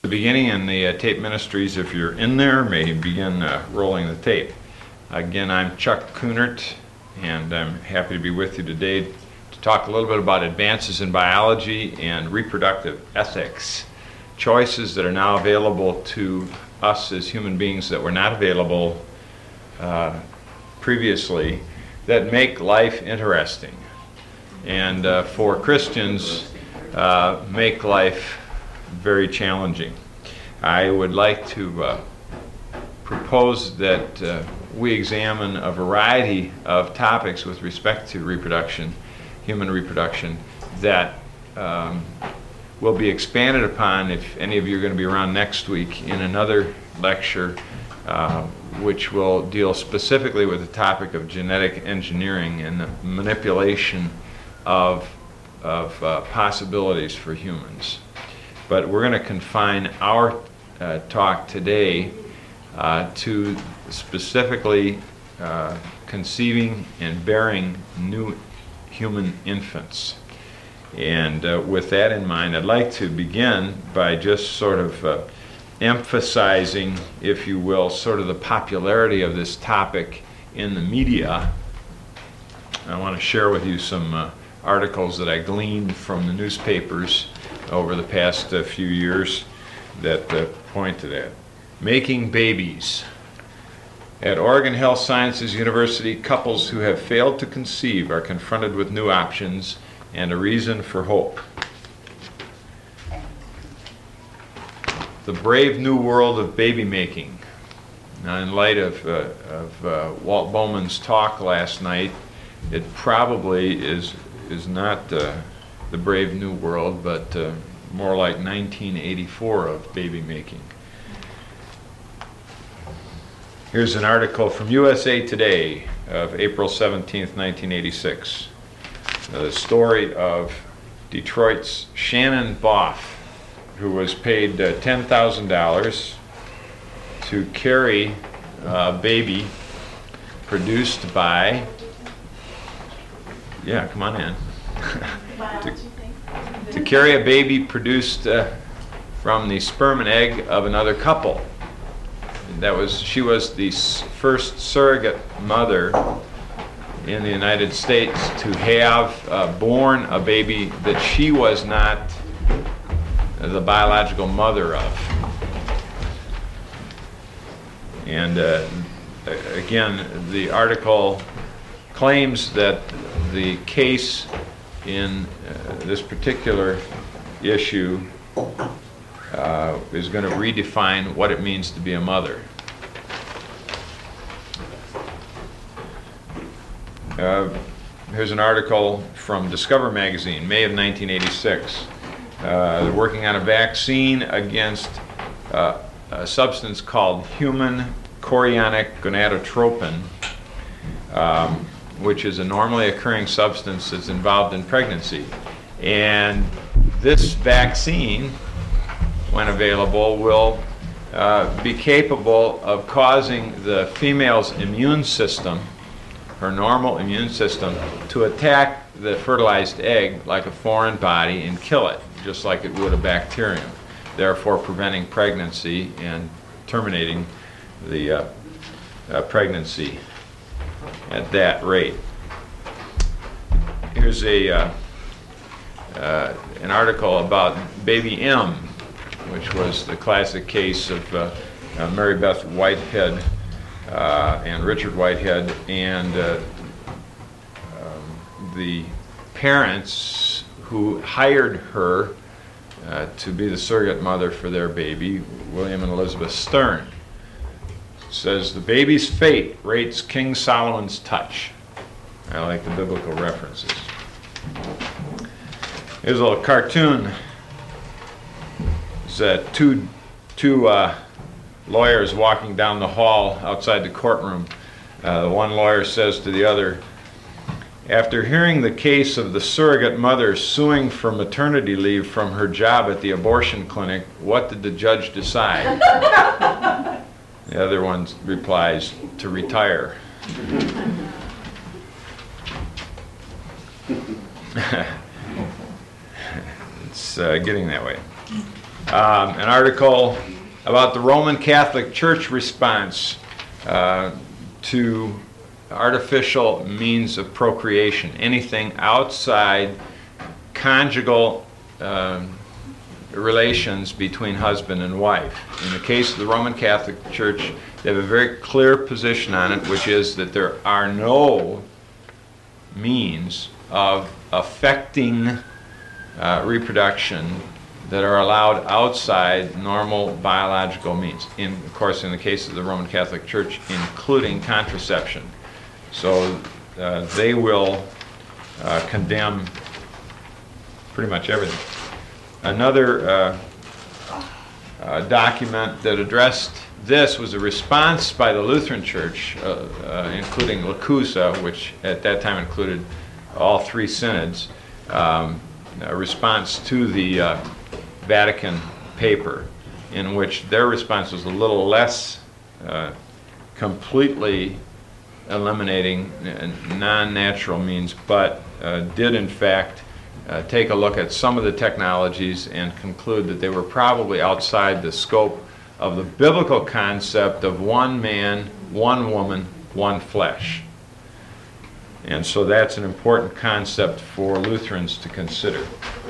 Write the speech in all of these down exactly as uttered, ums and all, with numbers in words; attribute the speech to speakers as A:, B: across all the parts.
A: the beginning, and the uh, tape ministries, if you're in there, may begin uh, rolling the tape. Again, I'm Chuck Kunert, and I'm happy to be with you today to talk a little bit about advances in biology and reproductive ethics, choices that are now available to us as human beings that were not available uh, previously, that make life interesting, and uh, for Christians uh, make life very challenging. I would like to uh, propose that uh, we examine a variety of topics with respect to reproduction, human reproduction, that um, will be expanded upon if any of you are going to be around next week in another lecture uh, which will deal specifically with the topic of genetic engineering and the manipulation of, of uh, possibilities for humans. But we're going to confine our uh, talk today uh, to specifically uh, conceiving and bearing new human infants. And uh, with that in mind, I'd like to begin by just sort of uh, emphasizing, if you will, sort of the popularity of this topic in the media. I want to share with you some uh, articles that I gleaned from the newspapers over the past uh, few years that uh, point to that. Making babies. At Oregon Health Sciences University, couples who have failed to conceive are confronted with new options and a reason for hope. The brave new world of baby making. Now, in light of, uh, of uh, Walt Bowman's talk last night, it probably is, is not uh, the brave new world, but uh, more like nineteen eighty-four of baby making. Here's an article from U S A Today of April seventeenth, nineteen eighty-six. The story of Detroit's Shannon Boff, who was paid uh, ten thousand dollars to carry a baby produced by, yeah, come on in. to, to carry a baby produced uh, from the sperm and egg of another couple. That was, she was the s- first surrogate mother in the United States to have uh, born a baby that she was not the biological mother of. And uh, again, the article claims that the case in uh, this particular issue uh, is going to redefine what it means to be a mother. Uh, here's an article from Discover magazine, May of nineteen eighty-six. Uh, they're working on a vaccine against uh, a substance called human chorionic gonadotropin, um, which is a normally occurring substance that's involved in pregnancy. And this vaccine, when available, will uh, be capable of causing the female's immune system, her normal immune system, to attack the fertilized egg like a foreign body and kill it, just like it would a bacterium, therefore preventing pregnancy and terminating the uh, uh, pregnancy at that rate. Here's a uh, uh, an article about Baby M, which was the classic case of uh, uh, Mary Beth Whitehead uh, and Richard Whitehead, and uh, um, the parents who hired her uh, to be the surrogate mother for their baby, William and Elizabeth Stern. Says the baby's fate rates King Solomon's touch. I like the biblical references. Here's a little cartoon. It's uh, two, two uh, lawyers walking down the hall outside the courtroom. Uh, the one lawyer says to the other, after hearing the case of the surrogate mother suing for maternity leave from her job at the abortion clinic, what did the judge decide? The other one replies, to retire. It's uh, getting that way. Um, an article about the Roman Catholic Church response uh, to artificial means of procreation, anything outside conjugal uh, relations between husband and wife. In the case of the Roman Catholic Church, they have a very clear position on it, which is that there are no means of affecting uh, reproduction that are allowed outside normal biological means. In, of course, in the case of the Roman Catholic Church, including contraception. So uh, they will uh, condemn pretty much everything. Another uh, uh, document that addressed this was a response by the Lutheran Church, uh, uh, including LaCusa, which at that time included all three synods, um, a response to the uh, Vatican paper, in which their response was a little less uh, completely eliminating non-natural means, but uh, did in fact uh, take a look at some of the technologies and conclude that they were probably outside the scope of the biblical concept of one man, one woman, one flesh. And so that's an important concept for Lutherans to consider.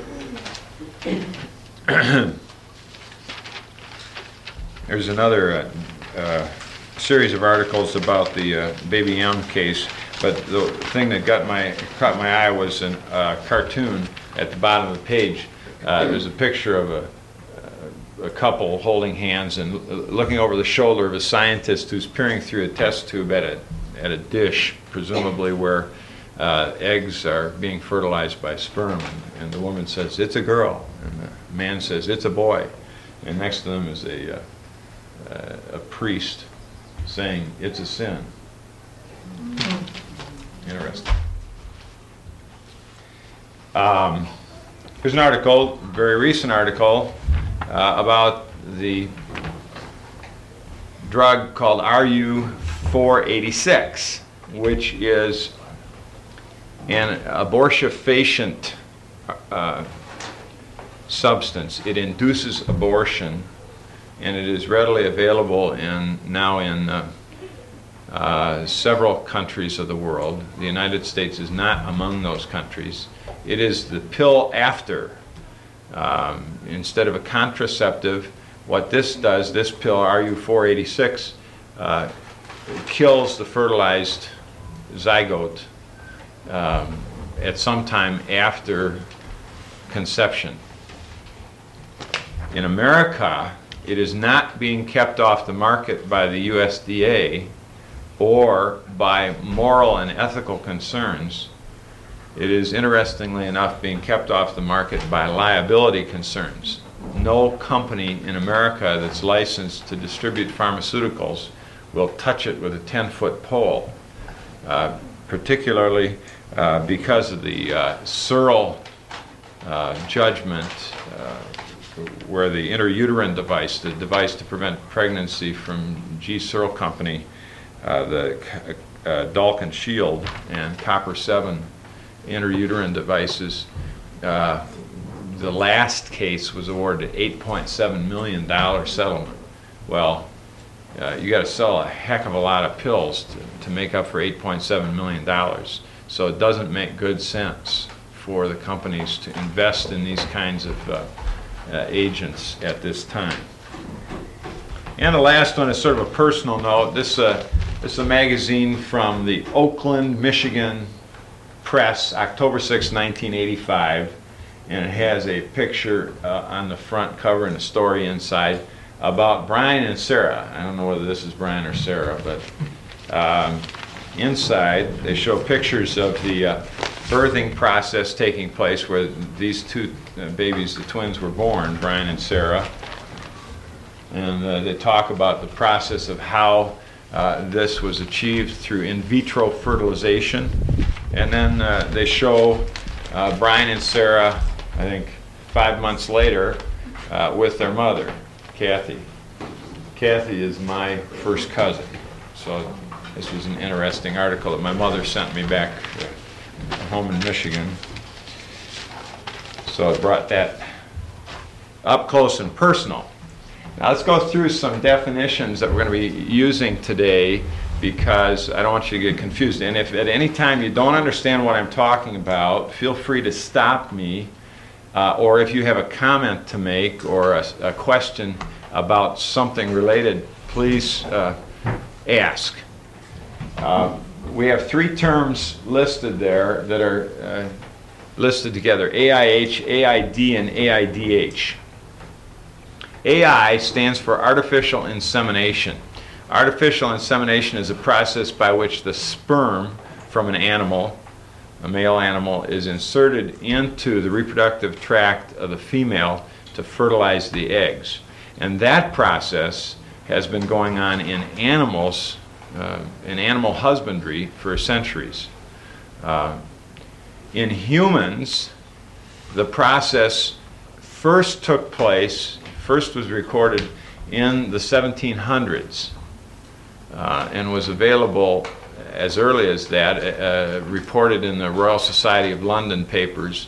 A: There's another uh, uh, series of articles about the uh, Baby M case, but the thing that got my caught my eye was a uh, cartoon at the bottom of the page. Uh, there's a picture of a, a couple holding hands and looking over the shoulder of a scientist who's peering through a test tube at a at a dish, presumably where uh, eggs are being fertilized by sperm. And, and the woman says, "It's a girl," and the man says, "It's a boy." And next to them is a uh, uh, a priest saying, "It's a sin." Interesting. Um, here's an article, a very recent article, uh, about the drug called R U four eighty-six, which is an abortifacient uh, substance. It induces abortion, and it is readily available in now in uh, uh, several countries of the world. The United States is not among those countries. It is the pill after. Um, instead of a contraceptive, what this does, this pill R U four eighty-six, uh, kills the fertilized zygote um, at some time after conception. In America, it is not being kept off the market by the U S D A or by moral and ethical concerns. It is, interestingly enough, being kept off the market by liability concerns. No company in America that's licensed to distribute pharmaceuticals will touch it with a ten-foot pole, uh, particularly uh, because of the uh, Searle uh, judgment, uh, where the intrauterine device, the device to prevent pregnancy from G. Searle Company, uh, the uh, Dalkin Shield and Copper seven intrauterine devices, uh, the last case was awarded an eight point seven million dollars settlement. Well, uh, you got to sell a heck of a lot of pills to, to make up for eight point seven million dollars. So it doesn't make good sense for the companies to invest in these kinds of uh, uh, agents at this time. And the last one is sort of a personal note. This, uh, this is a magazine from the Oakland, Michigan Press, October sixth, nineteen eighty-five, and it has a picture uh, on the front cover and a story inside about Brian and Sarah. I don't know whether this is Brian or Sarah, but um, inside they show pictures of the uh, birthing process taking place where these two uh, babies, the twins, were born, Brian and Sarah. And uh, they talk about the process of how uh, this was achieved through in vitro fertilization. And then uh, they show uh, Brian and Sarah, I think, five months later uh, with their mother, Kathy. Kathy is my first cousin. So this was an interesting article that my mother sent me back home in Michigan. So I brought that up close and personal. Now let's go through some definitions that we're going to be using today, because I don't want you to get confused. And if at any time you don't understand what I'm talking about, feel free to stop me. Uh, or if you have a comment to make or a, a question about something related, please uh, ask. Uh, we have three terms listed there that are uh, listed together: A I H, A I D, and A I D H. A I stands for artificial insemination. Artificial insemination is a process by which the sperm from an animal, a male animal, is inserted into the reproductive tract of the female to fertilize the eggs. And that process has been going on in animals, uh, in animal husbandry for centuries. Uh, in humans, the process first took place, first was recorded in the seventeen hundreds. Uh, and was available as early as that, uh, reported in the Royal Society of London papers.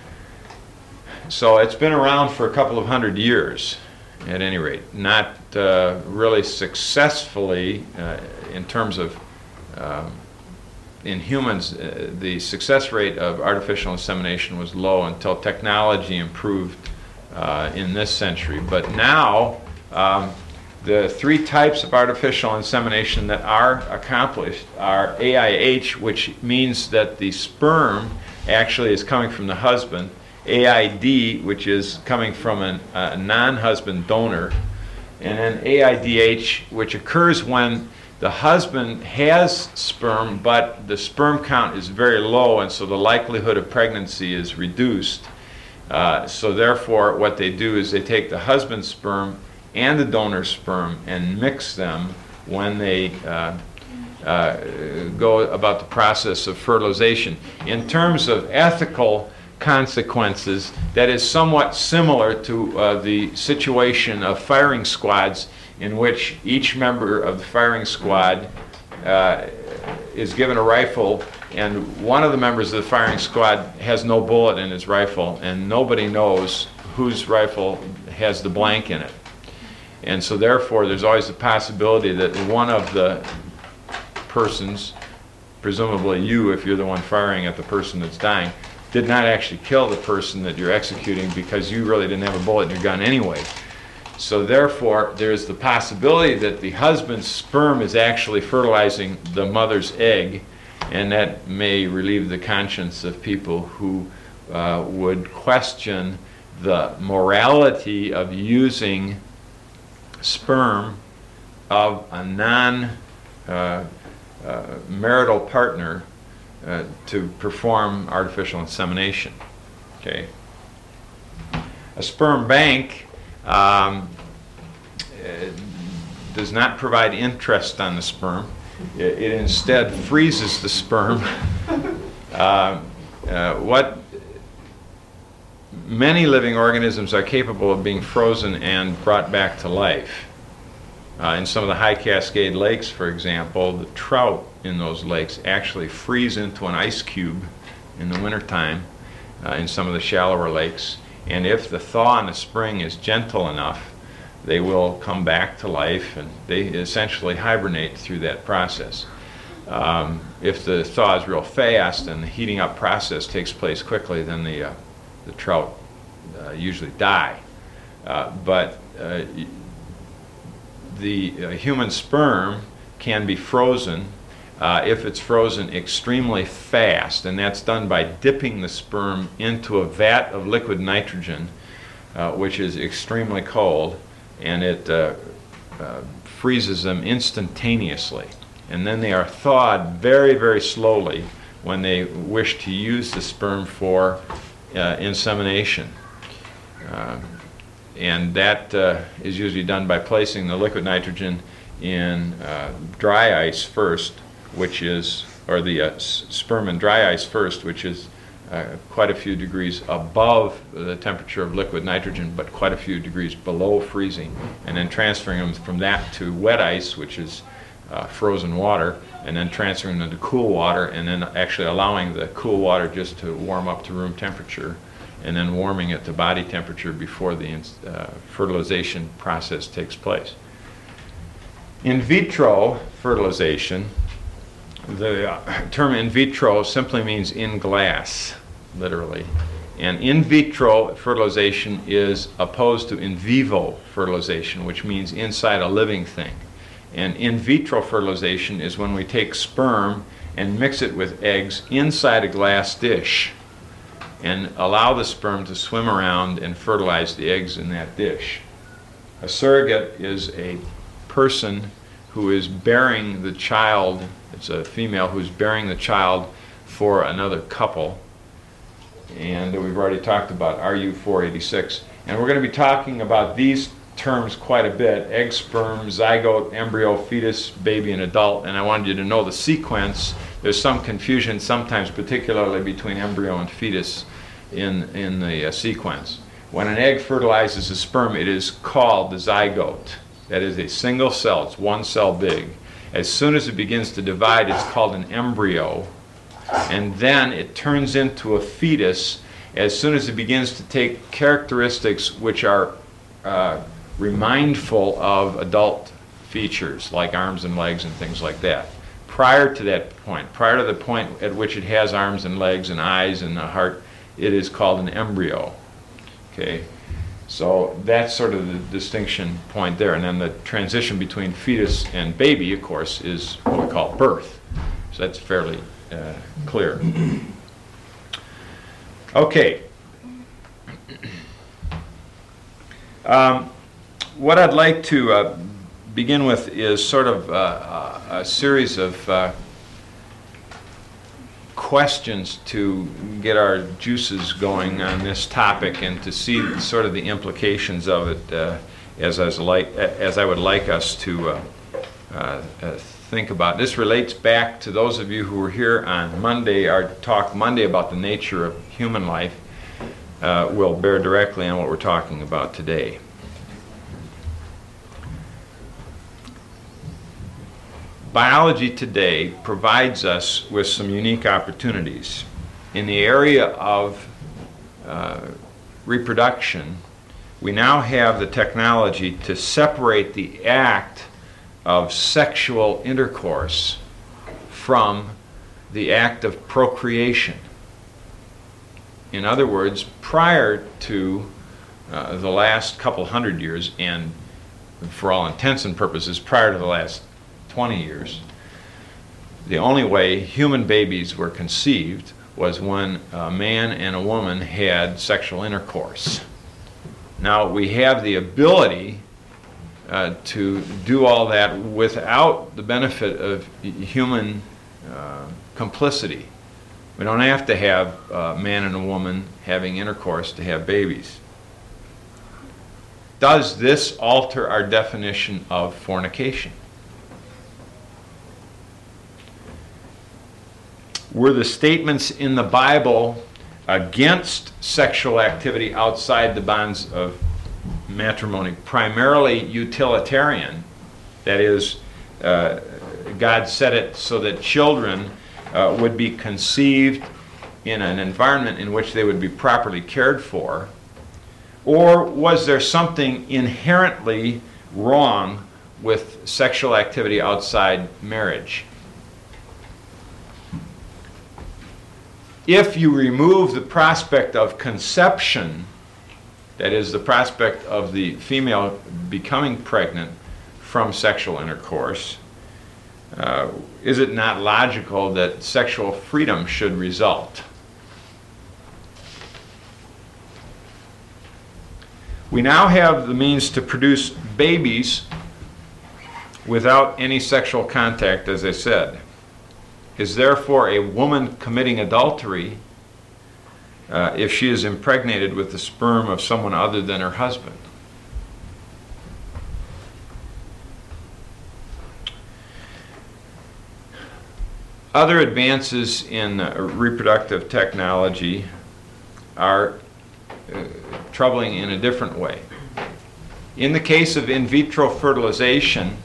A: So it's been around for a couple of hundred years, at any rate. Not uh, really successfully uh, in terms of, uh, in humans, uh, the success rate of artificial insemination was low until technology improved uh, in this century. But now, um, the three types of artificial insemination that are accomplished are A I H, which means that the sperm actually is coming from the husband; A I D, which is coming from an, a non-husband donor; and then A I D H, which occurs when the husband has sperm, but the sperm count is very low, and so the likelihood of pregnancy is reduced. Uh, so therefore, what they do is they take the husband's sperm and the donor sperm and mix them when they uh, uh, go about the process of fertilization. In terms of ethical consequences, that is somewhat similar to uh, the situation of firing squads, in which each member of the firing squad uh, is given a rifle, and one of the members of the firing squad has no bullet in his rifle, and nobody knows whose rifle has the blank in it. And so therefore, there's always the possibility that one of the persons, presumably you if you're the one firing at the person that's dying, did not actually kill the person that you're executing, because you really didn't have a bullet in your gun anyway. So therefore, there's the possibility that the husband's sperm is actually fertilizing the mother's egg, and that may relieve the conscience of people who uh, would question the morality of using sperm of a non uh, uh, marital partner uh, to perform artificial insemination. Okay. A sperm bank um, uh, does not provide interest on the sperm. It, it instead freezes the sperm. uh, uh, what Many living organisms are capable of being frozen and brought back to life. Uh, in some of the high Cascade lakes, for example, the trout in those lakes actually freeze into an ice cube in the wintertime uh, in some of the shallower lakes. And if the thaw in the spring is gentle enough, they will come back to life, and they essentially hibernate through that process. Um, if the thaw is real fast and the heating up process takes place quickly, then the uh, the trout uh, usually die. Uh, but uh, the uh, human sperm can be frozen uh, if it's frozen extremely fast, and that's done by dipping the sperm into a vat of liquid nitrogen, uh, which is extremely cold, and it uh, uh, freezes them instantaneously. And then they are thawed very, very slowly when they wish to use the sperm for Uh, insemination. Uh, and that uh, is usually done by placing the liquid nitrogen in uh, dry ice first, which is, or the uh, s- sperm in dry ice first, which is uh, quite a few degrees above the temperature of liquid nitrogen, but quite a few degrees below freezing, and then transferring them from that to wet ice, which is uh, frozen water, and then transferring them to cool water, and then actually allowing the cool water just to warm up to room temperature, and then warming it to body temperature before the uh, fertilization process takes place. In vitro fertilization, the uh, term in vitro simply means in glass, literally. And in vitro fertilization is opposed to in vivo fertilization, which means inside a living thing. And in vitro fertilization is when we take sperm and mix it with eggs inside a glass dish and allow the sperm to swim around and fertilize the eggs in that dish. A surrogate is a person who is bearing the child, it's a female who's bearing the child for another couple. And we've already talked about R U four eighty-six. And we're going to be talking about these terms quite a bit: egg, sperm, zygote, embryo, fetus, baby, and adult. And I wanted you to know the sequence. There's some confusion sometimes, particularly between embryo and fetus in, in the uh, sequence. When an egg fertilizes a sperm, it is called the zygote. That is a single cell. It's one cell big. As soon as it begins to divide, it's called an embryo. And then it turns into a fetus as soon as it begins to take characteristics which are uh, remindful of adult features, like arms and legs and things like that. Prior to that point, prior to the point at which it has arms and legs and eyes and a heart, it is called an embryo. Okay, so that's sort of the distinction point there. And then the transition between fetus and baby, of course, is what we call birth. So that's fairly uh, clear. Okay. Um, what I'd like to uh, begin with is sort of uh, a series of uh, questions to get our juices going on this topic and to see sort of the implications of it uh, as, as, like, as I would like us to uh, uh, uh, think about. This relates back to those of you who were here on Monday. Our talk Monday about the nature of human life uh, will bear directly on what we're talking about today. Biology today provides us with some unique opportunities. In the area of uh, reproduction, we now have the technology to separate the act of sexual intercourse from the act of procreation. In other words, prior to uh, the last couple hundred years, and for all intents and purposes, prior to the last twenty years, the only way human babies were conceived was when a man and a woman had sexual intercourse. Now, we have the ability uh, to do all that without the benefit of human uh, complicity. We don't have to have a man and a woman having intercourse to have babies. Does this alter our definition of fornication? Were the statements in the Bible against sexual activity outside the bonds of matrimony primarily utilitarian? That is, uh, God set it so that children uh, would be conceived in an environment in which they would be properly cared for? Or was there something inherently wrong with sexual activity outside marriage? If you remove the prospect of conception, that is, the prospect of the female becoming pregnant from sexual intercourse, uh, is it not logical that sexual freedom should result? We now have the means to produce babies without any sexual contact, as I said. Is therefore a woman committing adultery uh, if she is impregnated with the sperm of someone other than her husband? Other advances in uh, reproductive technology are uh, troubling in a different way. In the case of in vitro fertilization,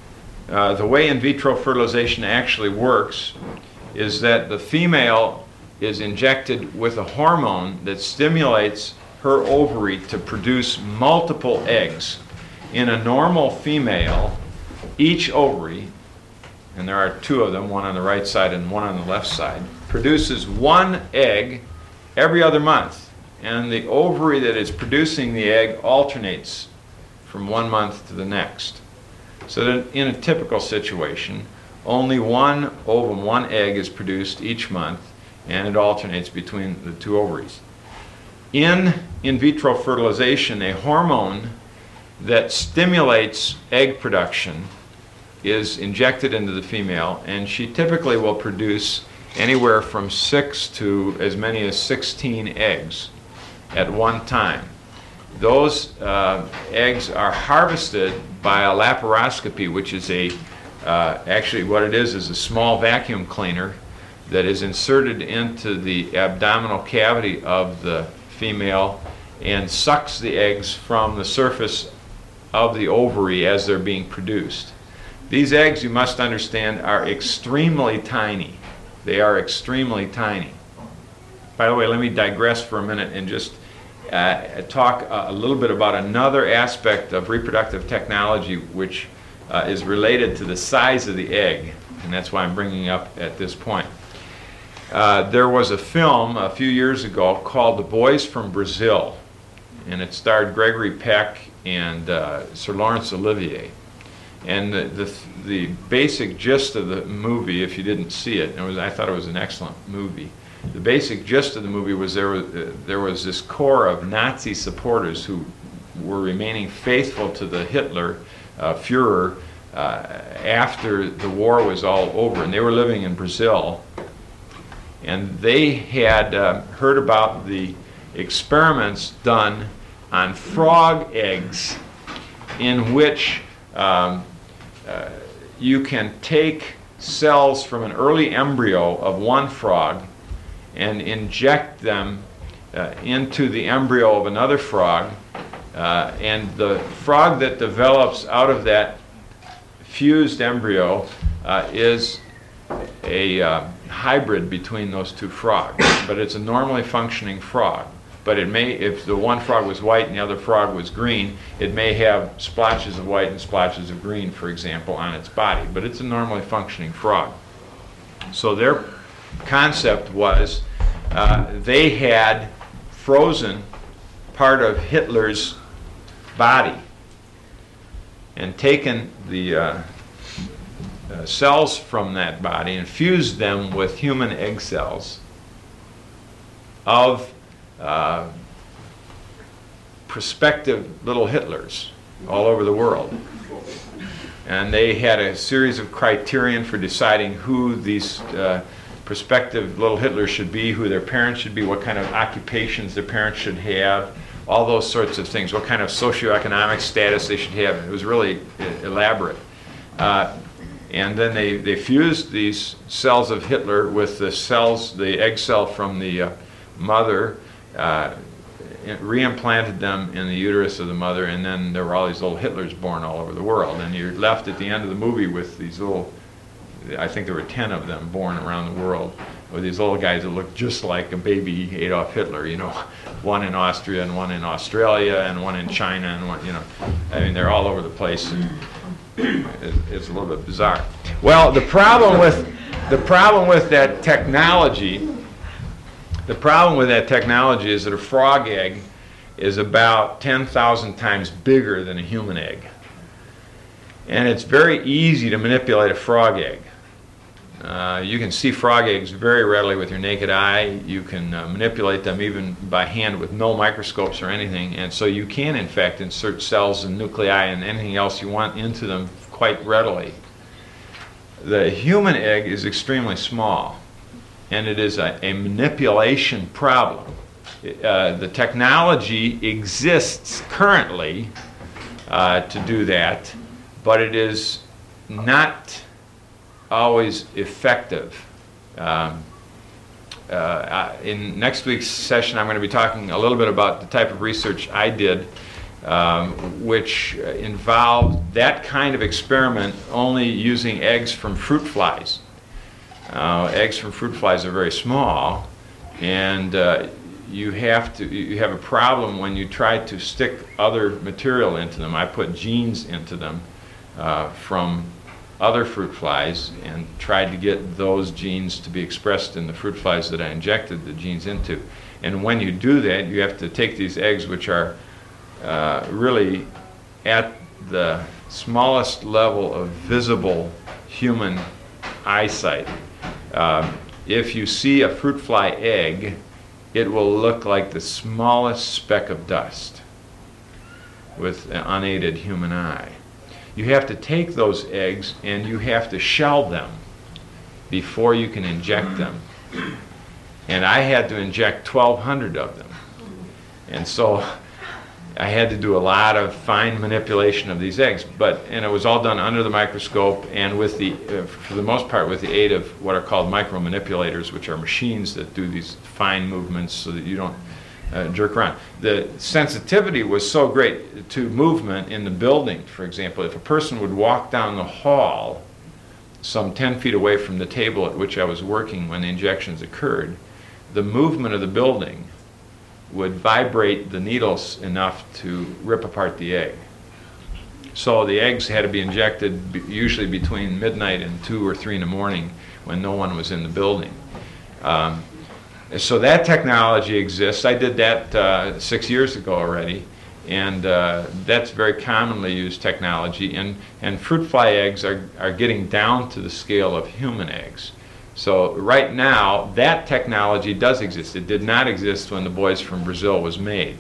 A: Uh, the way in vitro fertilization actually works is that the female is injected with a hormone that stimulates her ovary to produce multiple eggs. In a normal female, each ovary, and there are two of them, one on the right side and one on the left side, produces one egg every other month. And the ovary that is producing the egg alternates from one month to the next. So that in a typical situation, only one ovum, one egg is produced each month, and it alternates between the two ovaries. In in vitro fertilization, a hormone that stimulates egg production is injected into the female, and she typically will produce anywhere from six to as many as sixteen eggs at one time. Those uh, eggs are harvested by a laparoscopy, which is a, uh, actually what it is is a small vacuum cleaner that is inserted into the abdominal cavity of the female and sucks the eggs from the surface of the ovary as they're being produced. These eggs, you must understand, are extremely tiny. They are extremely tiny. By the way, let me digress for a minute and just uh, talk uh, a little bit about another aspect of reproductive technology which uh, is related to the size of the egg, and that's why I'm bringing it up at this point. Uh, there was a film a few years ago called The Boys from Brazil, and it starred Gregory Peck and uh, Sir Laurence Olivier. And the, the the basic gist of the movie, if you didn't see it, it was, I thought it was an excellent movie. The basic gist of the movie was there was uh, there was this core of Nazi supporters who were remaining faithful to the Hitler uh, Führer uh, after the war was all over, and they were living in Brazil. And they had uh, heard about the experiments done on frog eggs, in which um, uh, you can take cells from an early embryo of one frog and inject them uh, into the embryo of another frog, uh, and the frog that develops out of that fused embryo uh, is a uh, hybrid between those two frogs, but it's a normally functioning frog. But it may, if the one frog was white and the other frog was green, it may have splotches of white and splotches of green, for example, on its body. But it's a normally functioning frog. So their concept was uh, they had frozen part of Hitler's body and taken the uh, uh, cells from that body and fused them with human egg cells of Uh, prospective little Hitlers all over the world. And they had a series of criterion for deciding who these uh, prospective little Hitlers should be, who their parents should be, what kind of occupations their parents should have, all those sorts of things, what kind of socioeconomic status they should have. It was really elaborate. Uh, and then they, they fused these cells of Hitler with the cells, the egg cell from the uh, mother, Uh, reimplanted them in the uterus of the mother, and then there were all these little Hitlers born all over the world. And you're left at the end of the movie with these little, I think there were ten of them born around the world, with these little guys that look just like a baby Adolf Hitler, you know, one in Austria and one in Australia and one in China and one, you know, I mean, they're all over the place. And it's a little bit bizarre. Well, the problem with the problem with that technology. The problem with that technology is that a frog egg is about ten thousand times bigger than a human egg. And it's very easy to manipulate a frog egg. Uh, you can see frog eggs very readily with your naked eye. You can uh, manipulate them even by hand with no microscopes or anything. And so you can, in fact, insert cells and nuclei and anything else you want into them quite readily. The human egg is extremely small, and it is a, a manipulation problem. Uh, the technology exists currently uh, to do that, but it is not always effective. Um, uh, in next week's session, I'm going to be talking a little bit about the type of research I did, um, which involved that kind of experiment only using eggs from fruit flies. Uh, eggs from fruit flies are very small, And uh, you have to, you have a problem when you try to stick other material into them. I put genes into them uh, from other fruit flies and tried to get those genes to be expressed in the fruit flies that I injected the genes into. And when you do that, you have to take these eggs, which are uh, really at the smallest level of visible human eyesight. Um, if you see a fruit fly egg, it will look like the smallest speck of dust with an unaided human eye. You have to take those eggs and you have to shell them before you can inject them. And I had to inject twelve hundred of them. And so I had to do a lot of fine manipulation of these eggs, but and it was all done under the microscope and with the, uh, for the most part, with the aid of what are called micromanipulators, which are machines that do these fine movements so that you don't uh, jerk around. The sensitivity was so great to movement in the building. For example, if a person would walk down the hall some ten feet away from the table at which I was working when the injections occurred, the movement of the building would vibrate the needles enough to rip apart the egg. So the eggs had to be injected b- usually between midnight and two or three in the morning when no one was in the building. Um, so that technology exists. I did that uh, six years ago already, and uh, that's very commonly used technology. And, and fruit fly eggs are, are getting down to the scale of human eggs. So right now, that technology does exist. It did not exist when the Boys from Brazil was made.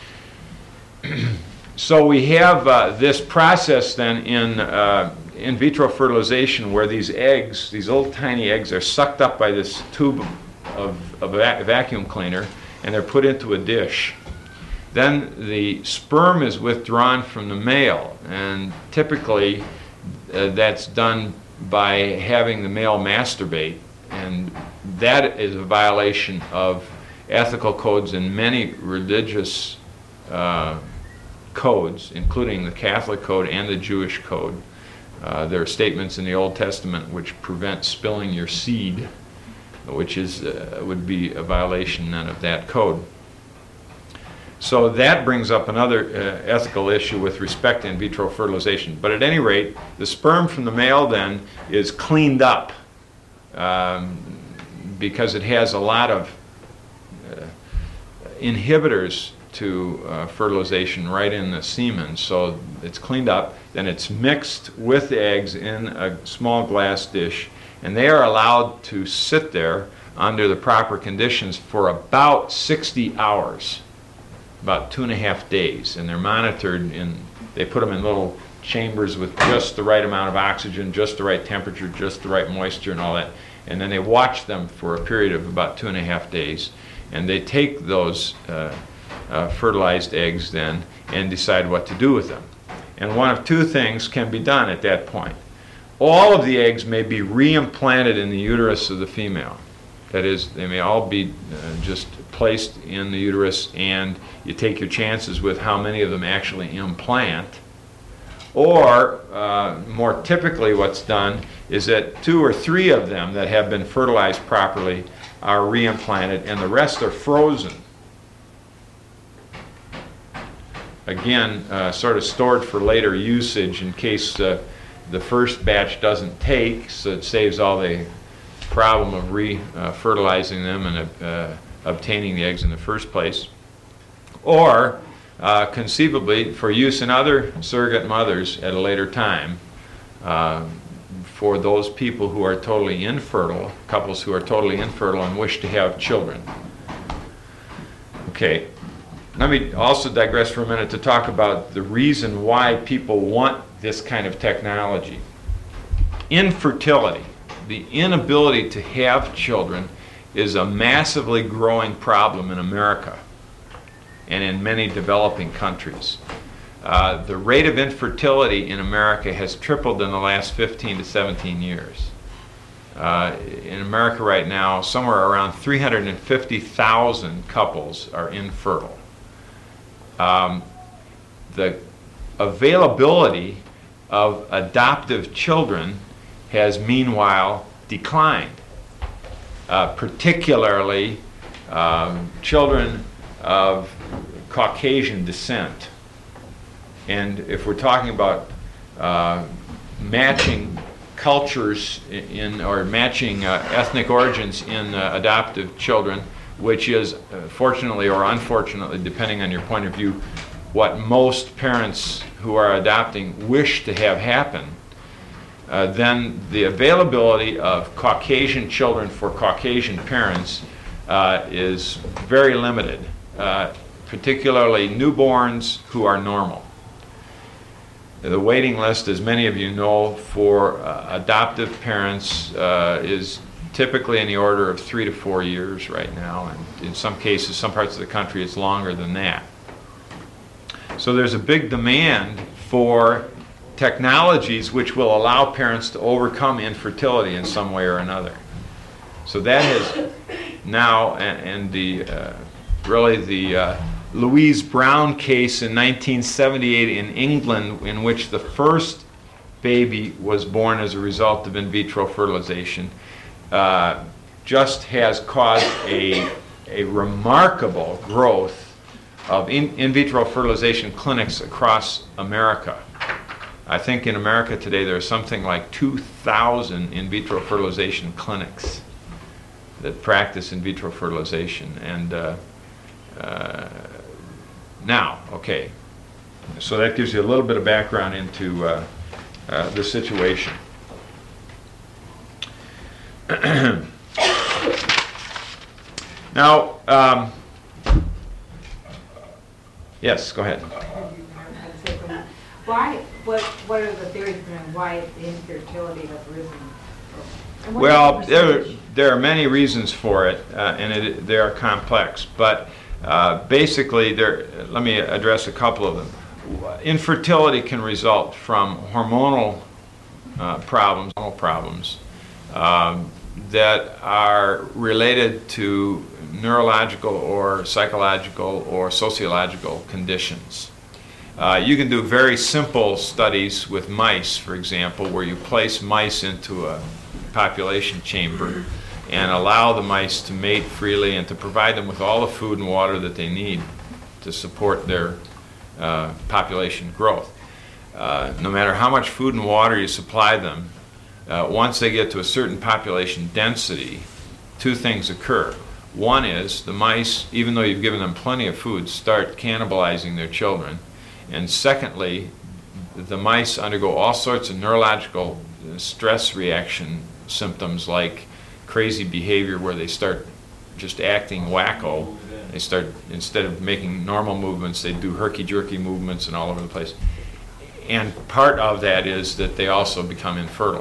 A: So we have uh, this process then in uh, in vitro fertilization where these eggs, these little tiny eggs, are sucked up by this tube of, of a va- vacuum cleaner, and they're put into a dish. Then the sperm is withdrawn from the male, and typically uh, that's done by having the male masturbate, and that is a violation of ethical codes in many religious uh, codes, including the Catholic Code and the Jewish Code. Uh, there are statements in the Old Testament which prevent spilling your seed, which is uh, would be a violation then of that code. So that brings up another uh, ethical issue with respect to in vitro fertilization. But at any rate, the sperm from the male then is cleaned up um, because it has a lot of uh, inhibitors to uh, fertilization right in the semen. So it's cleaned up, then it's mixed with the eggs in a small glass dish, and they are allowed to sit there under the proper conditions for about sixty hours. About two and a half days, and they're monitored in, they put them in little chambers with just the right amount of oxygen, just the right temperature, just the right moisture and all that, and then they watch them for a period of about two and a half days, and they take those uh, uh, fertilized eggs then and decide what to do with them. And one of two things can be done at that point. All of the eggs may be reimplanted in the uterus of the female. That is, they may all be uh, just placed in the uterus, and you take your chances with how many of them actually implant. Or, uh, more typically what's done is that two or three of them that have been fertilized properly are reimplanted, and the rest are frozen. Again, uh, sort of stored for later usage in case uh, the first batch doesn't take, so it saves all the problem of re-fertilizing them and uh, obtaining the eggs in the first place. Or, uh, conceivably, for use in other surrogate mothers at a later time, uh, for those people who are totally infertile, couples who are totally infertile and wish to have children. Okay, let me also digress for a minute to talk about the reason why people want this kind of technology. Infertility, the inability to have children, is a massively growing problem in America and in many developing countries. Uh, the rate of infertility in America has tripled in the last fifteen to seventeen years. Uh, in America right now, somewhere around three hundred fifty thousand couples are infertile. Um, the availability of adoptive children has meanwhile declined, uh, particularly um, children of Caucasian descent. And if we're talking about uh, matching cultures in, or matching uh, ethnic origins in uh, adoptive children, which is uh, fortunately or unfortunately, depending on your point of view, what most parents who are adopting wish to have happen, uh, then the availability of Caucasian children for Caucasian parents uh, is very limited, uh, particularly newborns who are normal. The waiting list, as many of you know, for uh, adoptive parents uh, is typically in the order of three to four years right now, and in some cases, some parts of the country, it's longer than that. So there's a big demand for technologies which will allow parents to overcome infertility in some way or another. So that has now, and, and the uh, really the uh, Louise Brown case in nineteen seventy-eight in England, in which the first baby was born as a result of in vitro fertilization, uh, just has caused a, a remarkable growth of in, in vitro fertilization clinics across America. I think in America today there are something like two thousand in vitro fertilization clinics that practice in vitro fertilization. And uh, uh, now, okay, so that gives you a little bit of background into uh, uh, the situation. Now, um, yes, go ahead.
B: Why? What? What are the theories behind why the infertility has risen? And what
A: Well,
B: is the
A: there,
B: percentage?
A: there are many reasons for it, uh, and it, they are complex. But uh, basically, there. Let me address a couple of them. Infertility can result from hormonal uh, problems, hormonal problems um, that are related to neurological or psychological or sociological conditions. Uh, you can do very simple studies with mice, for example, where you place mice into a population chamber and allow the mice to mate freely and to provide them with all the food and water that they need to support their uh, population growth. Uh, no matter how much food and water you supply them, uh, once they get to a certain population density, two things occur. One is the mice, even though you've given them plenty of food, start cannibalizing their children. And secondly, the mice undergo all sorts of neurological stress reaction symptoms like crazy behavior where they start just acting wacko. They start, instead of making normal movements, they do herky-jerky movements and all over the place. And part of that is that they also become infertile.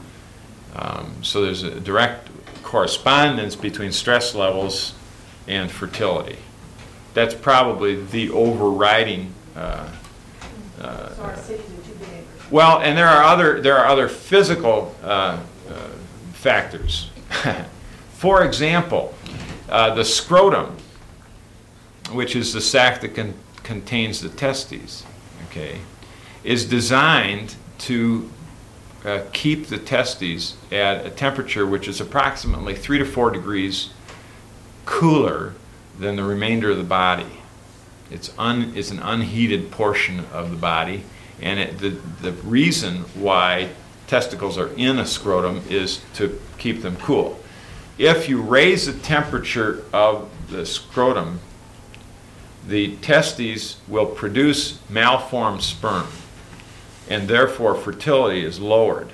A: Um, so there's a direct correspondence between stress levels and fertility. That's probably the overriding uh, uh,
B: So our cities are too big.
A: well, and there are other there are other physical uh, uh, factors. For example, uh, the scrotum, which is the sac that con- contains the testes, okay, is designed to uh, keep the testes at a temperature which is approximately three to four degrees cooler than the remainder of the body. It's un, it's an unheated portion of the body, and it, the the reason why testicles are in a scrotum is to keep them cool. If you raise the temperature of the scrotum, the testes will produce malformed sperm, and therefore fertility is lowered.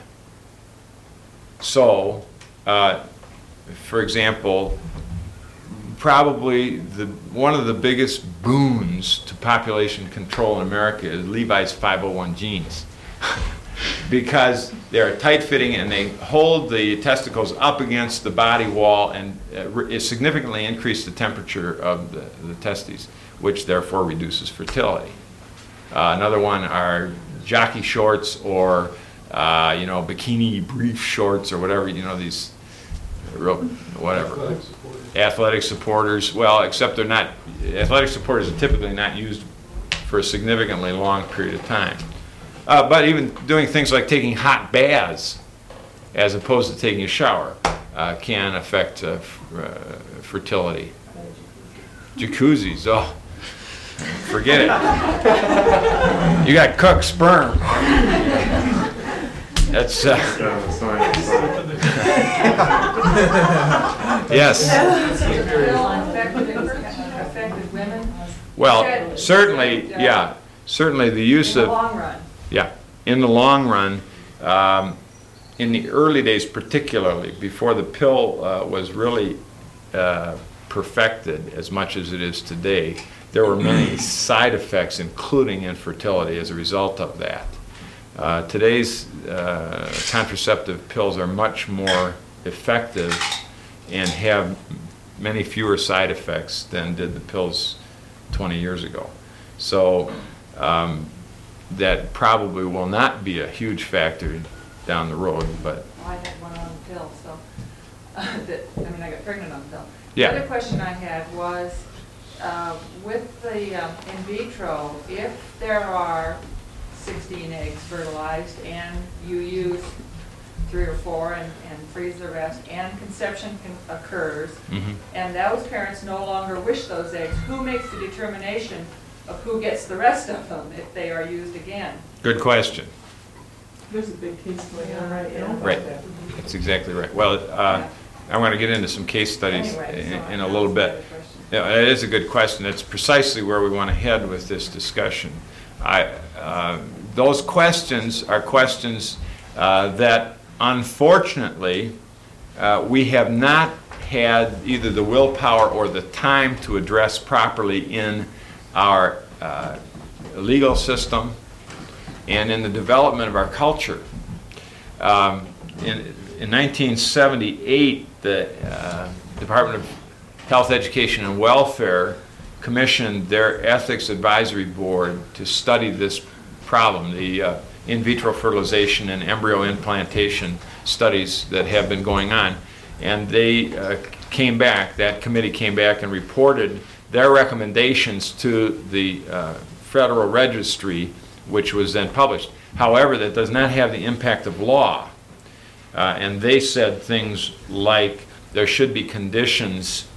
A: So, uh, for example, probably the one of the biggest boons to population control in America is Levi's five oh one genes. Because they're tight-fitting and they hold the testicles up against the body wall and uh, significantly increase the temperature of the, the testes, which therefore reduces fertility. Uh, another one are jockey shorts or uh, you know, bikini brief shorts or whatever, you know, these real whatever.
C: Athletic supporters.
A: Athletic supporters, well, except they're not, athletic supporters are typically not used for a significantly long period of time. Uh, but even doing things like taking hot baths as opposed to taking a shower uh, can affect uh, f- uh, fertility.
B: The
A: Jacuzzis, oh, forget it. You got cooked sperm. That's, uh, yes.
B: Affected women?
A: Well, certainly, yeah, certainly the use
B: In
A: of...
B: the long run.
A: Yeah, in the long run, um, in the early days particularly, before the pill uh, was really uh, perfected as much as it is today, there were many side effects, including infertility, as a result of that. Uh, today's uh, contraceptive pills are much more effective and have many fewer side effects than did the pills twenty years ago. So um, that probably will not be a huge factor down the road, but...
B: Well, I had one on the pill, so, that, I mean, I got pregnant on the pill.
A: Yeah.
B: The other question I had was, uh, with the um, in vitro, if there are sixteen eggs fertilized and you use three or four and, and freeze the rest, and conception can, occurs,
A: Mhm.
B: and those parents no longer wish those eggs, who makes the determination of who gets the rest of them if they are used again?
A: Good question.
C: There's a big case going on right now.
A: Right. That's exactly right. Well, uh, I want to get into some case studies
B: Anyway,
A: in,
B: so
A: in
B: I
A: a little
B: asked
A: bit.
B: the other question.
A: Yeah, it is a good question. It's precisely where we want to head with this discussion. I, uh, those questions are questions uh, that, unfortunately, uh, we have not had either the willpower or the time to address properly in our uh, legal system and in the development of our culture. Um, in, in nineteen seventy-eight, the uh, Department of Health, Education, and Welfare commissioned their Ethics Advisory Board to study this problem, the uh, in vitro fertilization and embryo implantation studies that have been going on. And they uh, came back, that committee came back and reported their recommendations to the uh, Federal Registry, which was then published. However, that does not have the impact of law. Uh, and they said things like there should be conditions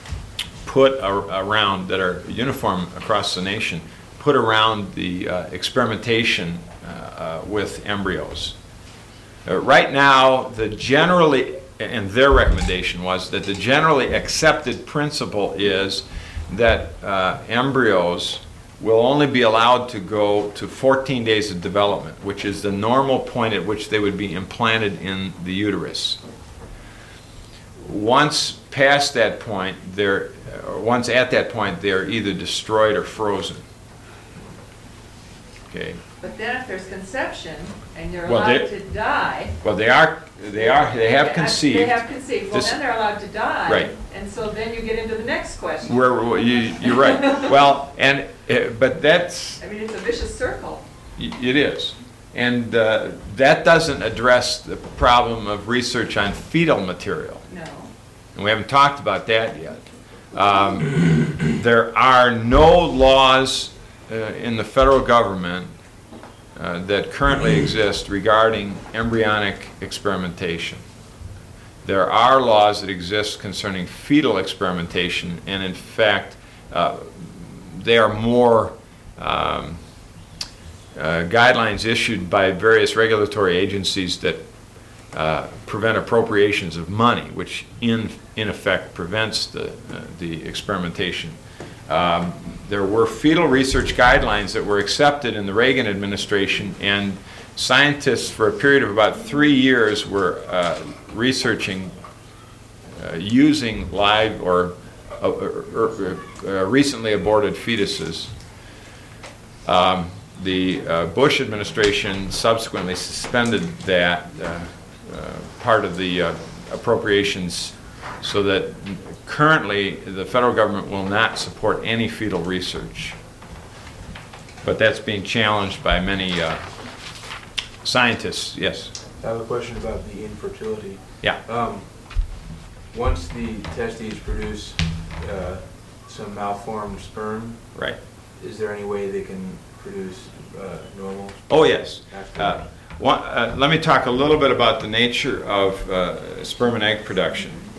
A: put ar- around that are uniform across the nation, put around the uh, experimentation uh, uh, with embryos. Uh, right now, the generally, and their recommendation was that the generally accepted principle is that uh, embryos will only be allowed to go to fourteen days of development, which is the normal point at which they would be implanted in the uterus. Once past that point, they're, or once at that point, they're either destroyed or frozen. Okay.
B: But then if there's conception and you're
A: Well,
B: allowed
A: they-
B: to die.
A: Well, they are, they are, they have
B: They
A: conceived.
B: They have conceived, well,
A: This-
B: then they're allowed to die.
A: Right.
B: And so then you get into the next question.
A: Where, where you, you're right. Well, and, uh, but that's,
B: I mean, it's a vicious circle.
A: y- it is. And uh, that doesn't address the problem of research on fetal material.
B: No.
A: And we haven't talked about that yet. Um, there are no laws uh, in the federal government uh, that currently exist regarding embryonic experimentation. There are laws that exist concerning fetal experimentation, and in fact, uh, they are more um, uh, guidelines issued by various regulatory agencies that uh, prevent appropriations of money, which in in effect prevents the uh, the experimentation. Um, there were fetal research guidelines that were accepted in the Reagan administration, and scientists for a period of about three years were uh, researching uh, using live or uh, uh, uh, recently aborted fetuses. Um, the uh, Bush administration subsequently suspended that uh, uh, part of the uh, appropriations, so that currently the federal government will not support any fetal research. But that's being challenged by many uh, scientists. Yes.
D: I have a question about the infertility.
A: Yeah.
D: Um, once the testes produce uh, some malformed sperm,
A: Right.
D: is there any way they can produce uh, normal?
A: Oh, yes.
D: after?
A: Uh, one, uh, let me talk a little bit about the nature of uh, sperm and egg production.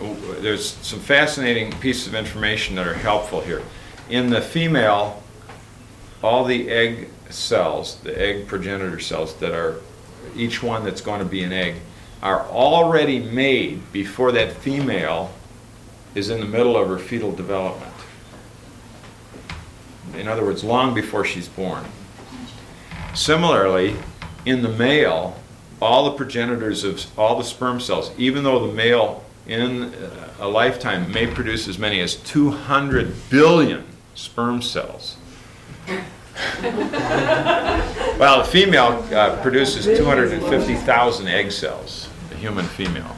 A: there's some fascinating pieces of information that are helpful here. In the female, all the egg cells, the egg progenitor cells that are, each one that's going to be an egg, are already made before that female is in the middle of her fetal development. In other words, long before she's born. Similarly, in the male, all the progenitors of all the sperm cells, even though the male in a lifetime may produce as many as two hundred billion sperm cells. Well, the female uh, produces two hundred fifty thousand egg cells, the human female.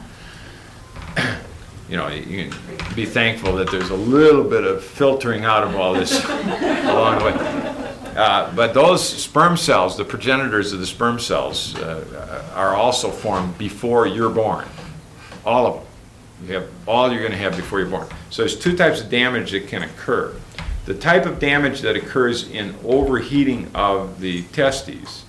A: You know, you can be thankful that there's a little bit of filtering out of all this along the way. Uh, but those sperm cells, the progenitors of the sperm cells, uh, are also formed before you're born. All of them. You have all you're going to have before you're born. So there's two types of damage that can occur. The type of damage that occurs in overheating of the testes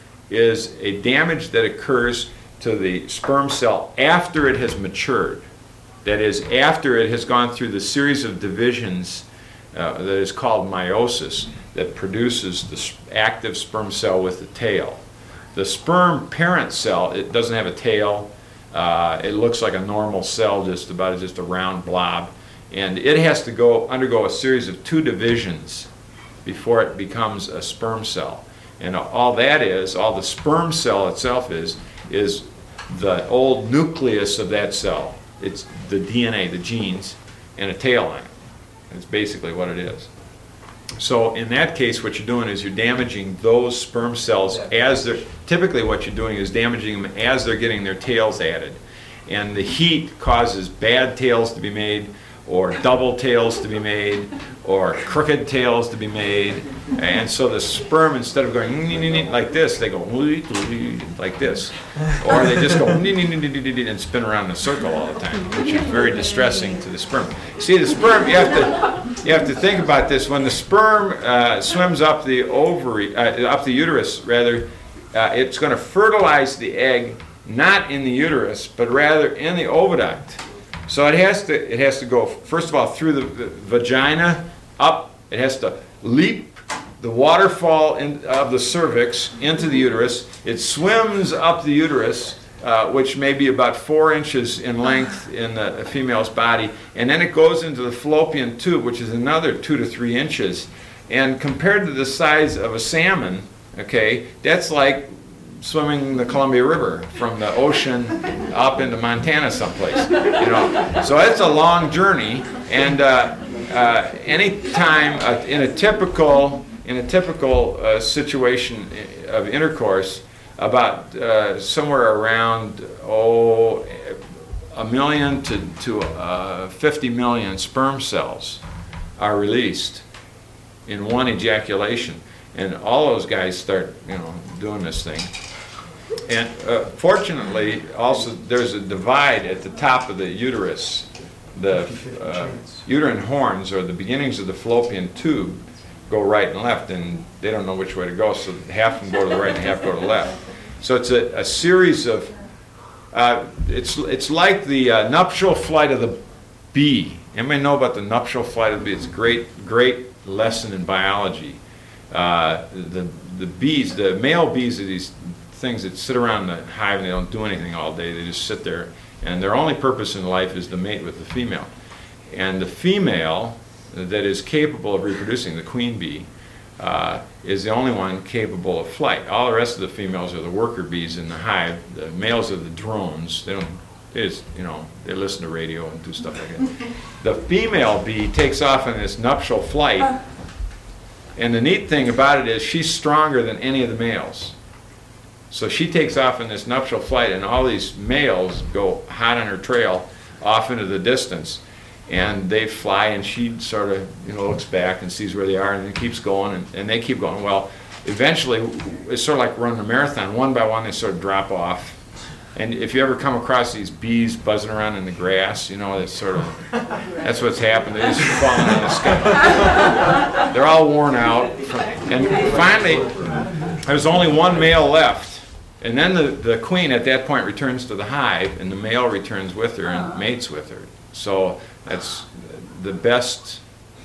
A: is a damage that occurs to the sperm cell after it has matured. That is, after it has gone through the series of divisions uh, that is called meiosis, that produces the s- active sperm cell with the tail. The sperm parent cell, it doesn't have a tail. Uh, it looks like a normal cell, just about just a round blob. And it has to go undergo a series of two divisions before it becomes a sperm cell. And all that is, all the sperm cell itself is, is the old nucleus of that cell. It's the D N A, the genes, and a tail on it. That's basically what it is. So in that case, what you're doing is you're damaging those sperm cells as they're, typically what you're doing is damaging them as they're getting their tails added. And the heat causes bad tails to be made, or double tails to be made, or crooked tails to be made. And so the sperm, instead of going like this, they go like this. Or they just go and spin around in a circle all the time, which is very distressing to the sperm. See, the sperm, you have to, you have to think about this. When the sperm uh, swims up the ovary, uh, up the uterus, rather, uh, it's going to fertilize the egg, not in the uterus, but rather in the oviduct. So it has to it has to go, first of all, through the, the vagina, up. It has to leap the waterfall in, of the cervix into the uterus. It swims up the uterus, uh, which may be about four inches in length in the female's body, and then it goes into the fallopian tube, which is another two to three inches. And compared to the size of a salmon, okay, that's like swimming the Columbia River from the ocean up into Montana someplace, you know. So it's a long journey, and uh, uh, any time uh, in a typical in a typical uh, situation of intercourse, about uh, somewhere around oh a million to to uh, fifty million sperm cells are released in one ejaculation, and all those guys start, you know, doing this thing. And uh, fortunately, also there's a divide at the top of the uterus. The uh, uterine horns, or the beginnings of the fallopian tube, go right and left, and they don't know which way to go, so half of them go to the right and half go to the left. So it's a, a series of, uh, it's it's like the uh, nuptial flight of the bee. Anybody know about the nuptial flight of the bee? It's a great, great lesson in biology. Uh, the the bees, the male bees, are these things that sit around the hive and they don't do anything all day. They just sit there, and their only purpose in life is to mate with the female. And the female that is capable of reproducing, the queen bee, uh, is the only one capable of flight. All the rest of the females are the worker bees in the hive. The males are the drones. They don't, they just, you know, they listen to radio and do stuff like that. The female bee takes off on this nuptial flight, and the neat thing about it is she's stronger than any of the males. So she takes off in this nuptial flight, and all these males go hot on her trail off into the distance. And they fly, and she sort of, you know, looks back and sees where they are, and then keeps going, and, and they keep going. Well, eventually, it's sort of like running a marathon. One by one, they sort of drop off. And if you ever come across these bees buzzing around in the grass, you know, that's sort of, that's what's happened. They just falling out of the sky. They're all worn out. From, and finally, there's only one male left. And then the, the queen at that point returns to the hive, and the male returns with her and mates with her. So that's the best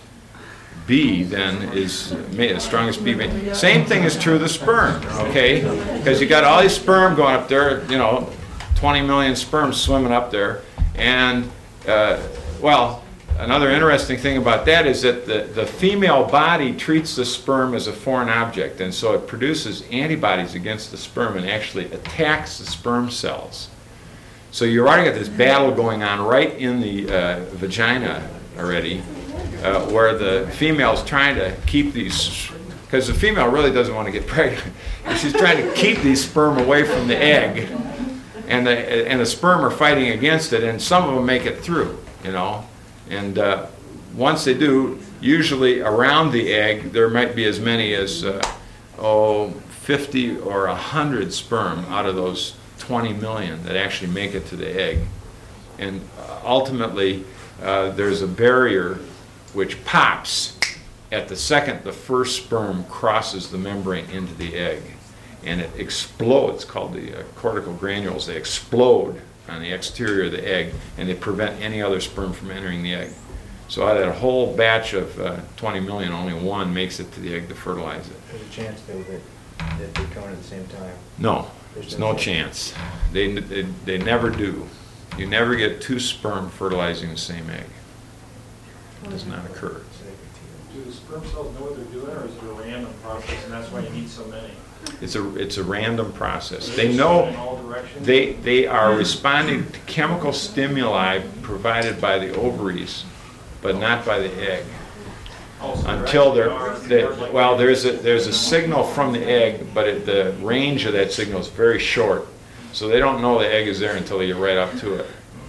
A: bee then is the strongest bee. Same thing is true of the sperm, okay? Because you got all these sperm going up there, you know, twenty million sperm swimming up there. And, uh, well, another interesting thing about that is that the, the female body treats the sperm as a foreign object, and so it produces antibodies against the sperm and actually attacks the sperm cells. So you already got this battle going on right in the uh, vagina already, uh, where the female's trying to keep these, because the female really doesn't want to get pregnant. She's trying to keep these sperm away from the egg, and the, and the sperm are fighting against it, and some of them make it through, you know. And uh, once they do, usually around the egg, there might be as many as, uh, oh, fifty or one hundred sperm out of those twenty million that actually make it to the egg. And uh, ultimately, uh, there's a barrier which pops at the second the first sperm crosses the membrane into the egg. And it explodes, called the uh, cortical granules. They explode on the exterior of the egg, and they prevent any other sperm from entering the egg. So out of that whole batch of uh, twenty million, only one makes it to the egg to fertilize it.
D: There's a chance though that, that they come in at the same time.
A: No, there's no chance. They, they, they never do. You never get two sperm fertilizing the same egg. It does not occur.
E: Do the sperm cells know what they're doing, or is it a random process, and that's why you need so many?
A: It's a, it's a random process.
E: Are
A: They
E: just
A: know,
E: in all directions?
A: they, they are responding to chemical stimuli provided by the ovaries, but not by the egg.
E: Oh, so
A: Until they're,
E: actually
A: they,
E: are- like-
A: well, there's a, there's a signal from the egg, but it, the range of that signal is very short. So they don't know the egg is there until they get right up to it.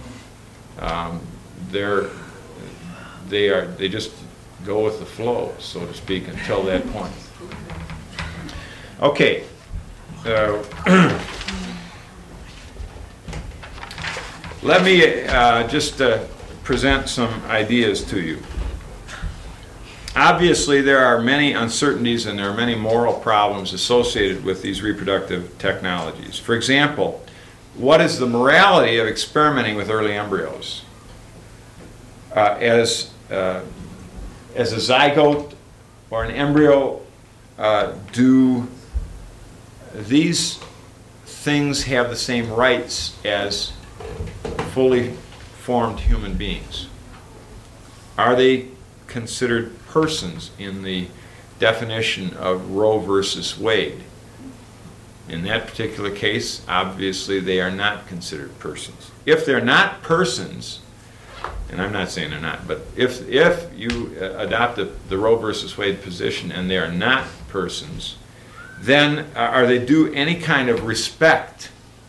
A: Um, they're, they are, they just go with the flow, so to speak, until that point. Okay. Uh, let me uh, just uh, present some ideas to you. Obviously, there are many uncertainties and there are many moral problems associated with these reproductive technologies. For example, what is the morality of experimenting with early embryos? Uh, as, uh, as a zygote or an embryo, uh, do these things have the same rights as fully formed human beings? Are they considered persons in the definition of Roe versus Wade? In that particular case, obviously they are not considered persons. If they're not persons, and I'm not saying they're not, but if, if you uh, adopt the, the Roe versus Wade position and they are not persons, then uh, are they due any kind of respect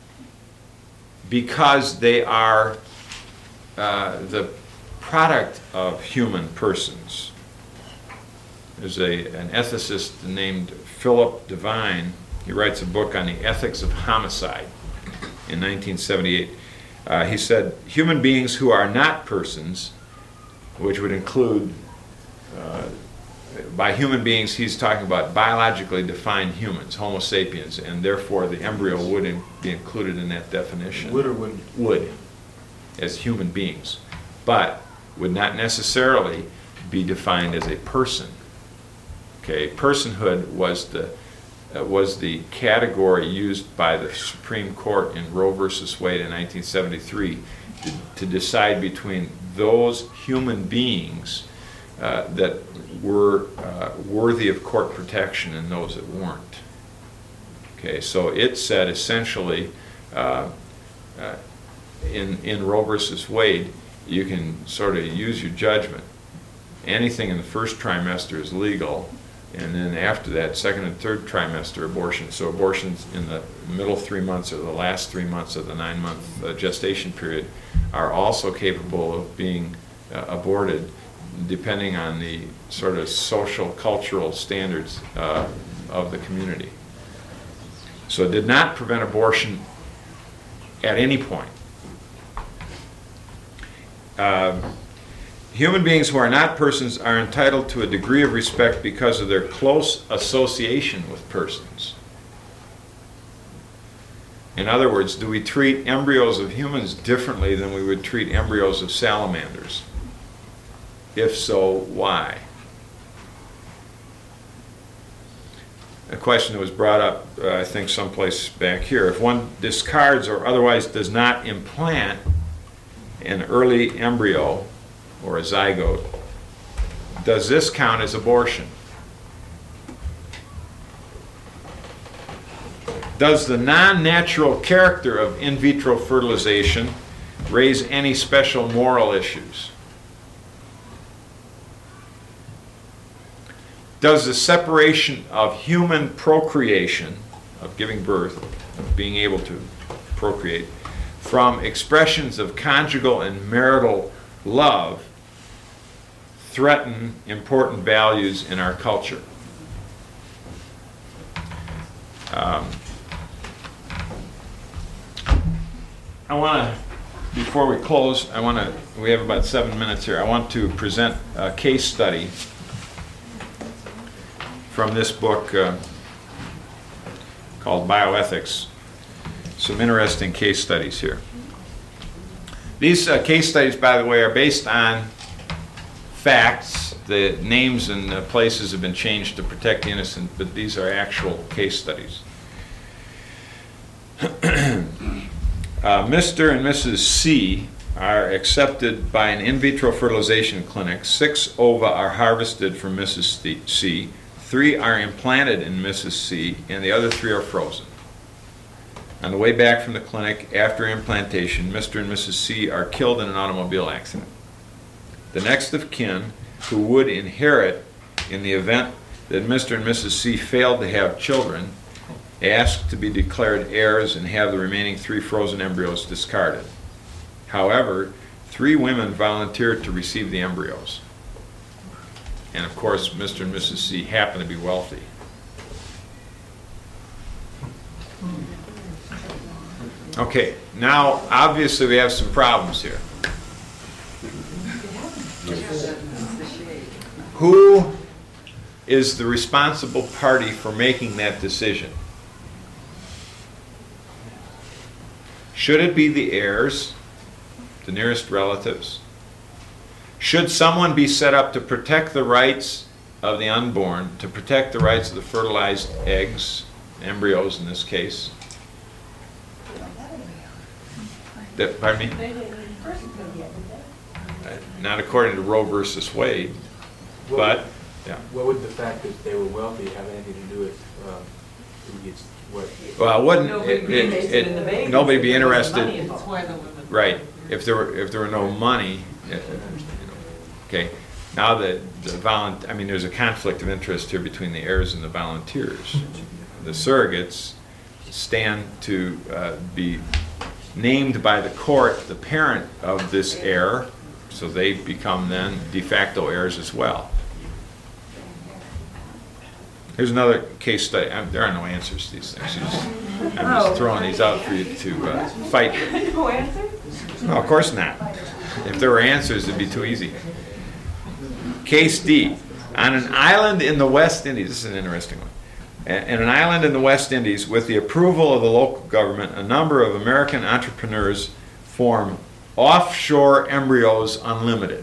A: because they are uh, the product of human persons? There's a, an ethicist named Philip Devine. He writes a book on the ethics of homicide in nineteen seventy-eight. Uh, he said, human beings who are not persons, which would include, uh, by human beings, he's talking about biologically defined humans, Homo sapiens, and therefore the embryo would in, be included in that definition.
D: Would or wouldn't?
A: Would, as human beings, but would not necessarily be defined as a person. Okay, personhood was the uh, was the category used by the Supreme Court in Roe versus Wade in nineteen seventy-three to, to decide between those human beings uh, that were uh, worthy of court protection and those that weren't. Okay, so it said essentially uh, uh, in in Roe versus Wade, you can sort of use your judgment. Anything in the first trimester is legal, and then after that, second and third trimester abortion. So abortions in the middle three months or the last three months of the nine-month uh, gestation period are also capable of being uh, aborted, depending on the sort of social, cultural standards uh, of the community. So it did not prevent abortion at any point. Uh, Human beings who are not persons are entitled to a degree of respect because of their close association with persons. In other words, do we treat embryos of humans differently than we would treat embryos of salamanders? If so, why? A question that was brought up, uh, I think, someplace back here. If one discards or otherwise does not implant an early embryo or a zygote, does this count as abortion? Does the non-natural character of in vitro fertilization raise any special moral issues? Does the separation of human procreation, of giving birth, of being able to procreate, from expressions of conjugal and marital love threaten important values in our culture? Um, I want to, before we close, I want to, we have about seven minutes here, I want to present a case study from this book uh, called Bioethics. Some interesting case studies here. These uh, case studies, by the way, are based on facts. The names and uh, places have been changed to protect the innocent, but these are actual case studies. Uh, Mister and Missus C are accepted by an in vitro fertilization clinic. Six ova are harvested from Missus C. Three are implanted in Missus C, and the other three are frozen. On the way back from the clinic after implantation, Mister and Missus C are killed in an automobile accident. The next of kin, who would inherit in the event that Mister and Missus C failed to have children, asked to be declared heirs and have the remaining three frozen embryos discarded. However, three women volunteered to receive the embryos. And of course, Mister and Missus C happen to be wealthy. Okay, now obviously we have some problems here. Who is the responsible party for making that decision? Should it be the heirs, the nearest relatives? Should someone be set up to protect the rights of the unborn, to protect the rights of the fertilized eggs, embryos in this case? That, pardon me? Uh, Not according to Roe versus Wade,
D: What
A: but,
D: would-
A: yeah.
D: What would the fact that they were wealthy have anything to do with um, who gets what?
A: Well, it wouldn't,
C: Nobody
A: it, it,
C: pays it in the
A: it,
C: bank.
A: nobody be
C: Money
A: interested,
C: involved.
B: That's why the women.
A: right, if there were, if there were no money, uh, you know, okay. Now the, the volun, I mean, there's a conflict of interest here between the heirs and the volunteers. The surrogates stand to uh, be named by the court the parent of this heir, so they become then de facto heirs as well. Here's another case study. Um, there are no answers to these things. You just, I'm
C: Oh.
A: just throwing these out for you to uh, fight with.
C: No answer?
A: No, of course not. If there were answers, it'd be too easy. Case D. On an island in the West Indies, this is an interesting one. A- In an island in the West Indies, with the approval of the local government, a number of American entrepreneurs form Offshore Embryos Unlimited.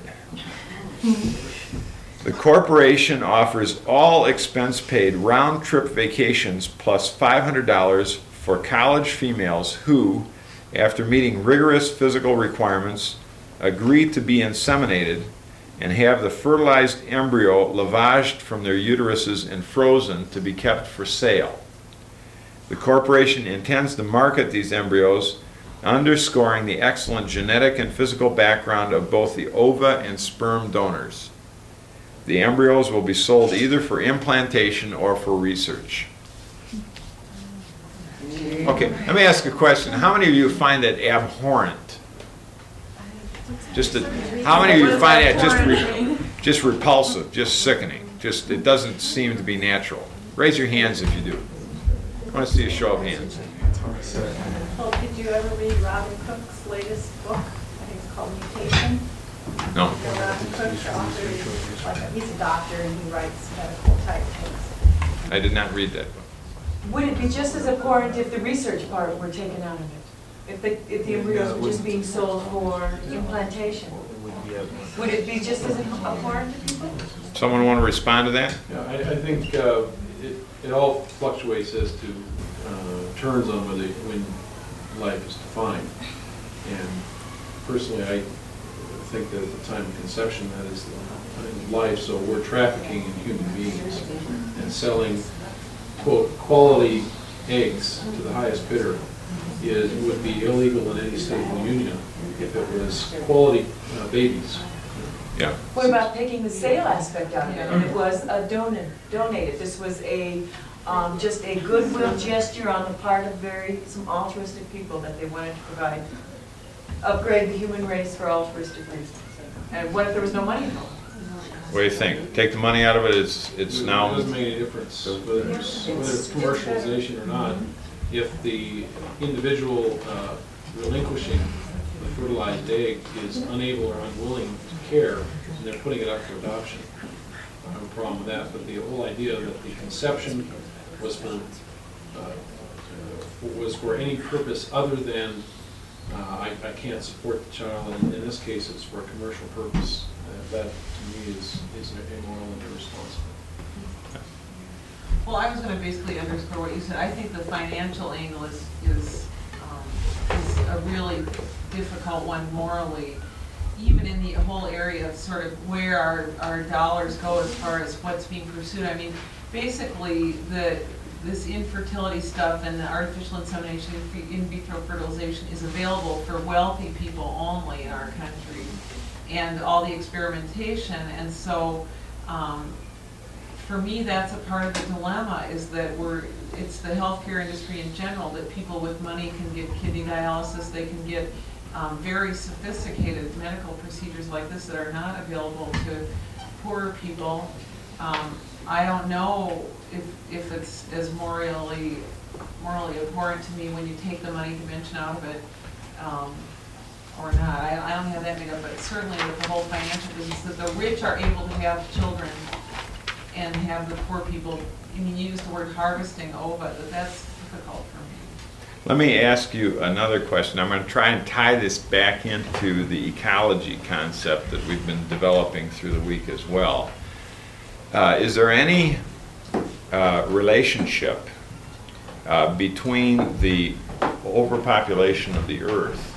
A: The corporation offers all expense-paid round-trip vacations plus five hundred dollars for college females who, after meeting rigorous physical requirements, agree to be inseminated and have the fertilized embryo lavaged from their uteruses and frozen to be kept for sale. The corporation intends to market these embryos, underscoring the excellent genetic and physical background of both the ova and sperm donors. The embryos will be sold either for implantation or for research. Okay, let me ask a question. How many of you find that abhorrent? Just, a, how many of you find that just re, just repulsive, just sickening? Just, it doesn't seem to be natural. Raise your hands if you do. I want to see a show of hands.
F: Well, did you ever read Robin Cook's latest book? I think it's called Mutation.
A: No.
F: You know, Robin Cook's author is like a, he's a doctor and he writes medical type things.
A: I did not read that book.
G: Would it be just as important if the research part were taken out of it? If the, if the embryos were just being sold for implantation?
D: It would be a-
G: Would it be just as important to people?
A: Someone want to respond to that?
H: Yeah, I, I think uh, it, it all fluctuates as to uh, turns on whether, when life is defined. And personally, I think that at the time of conception, that is the life, so we're trafficking in human beings and selling, quote, quality eggs to the highest bidder is, would be illegal in any state in the union if it was quality uh, babies.
A: Yeah.
G: What about taking the sale aspect out of it? And it was a donor, donated, this was a, um, just a goodwill gesture on the part of very, some altruistic people that they wanted to provide, upgrade the human race for altruistic reasons. And what if there was no money involved?
A: What do you think? Take the money out of it, it's, it's
H: It
A: now,
H: doesn't make any difference whether it's, whether it's commercialization or not. If the individual uh, relinquishing the fertilized egg is unable or unwilling to care, and they're putting it up for adoption, I have a problem with that. But the whole idea that the conception was for, uh, was for any purpose other than, uh, I, I can't support the child, and in this case, it's for a commercial purpose. Uh, That, to me, is, is immoral and irresponsible.
I: Well, I was going to basically underscore what you said. I think the financial angle is, is, um, is a really difficult one morally, even in the whole area of sort of where our, our dollars go as far as what's being pursued. I mean, basically, the, this infertility stuff and the artificial insemination, in vitro fertilization is available for wealthy people only in our country, and all the experimentation. And so, um, for me, that's a part of the dilemma, is that we're, it's the healthcare industry in general, that people with money can get kidney dialysis, they can get um, very sophisticated medical procedures like this that are not available to poorer people. Um, I don't know if, if it's as morally, morally abhorrent to me when you take the money dimension out of it, um, or not. I, I don't have that made up, but certainly with the whole financial business, that the rich are able to have children and have the poor people, I mean, you use the word harvesting ova, that that's difficult for me.
A: let me ask you another question. I'm going to try and tie this back into the ecology concept that we've been developing through the week as well. Uh, is there any uh, relationship uh, between the overpopulation of the earth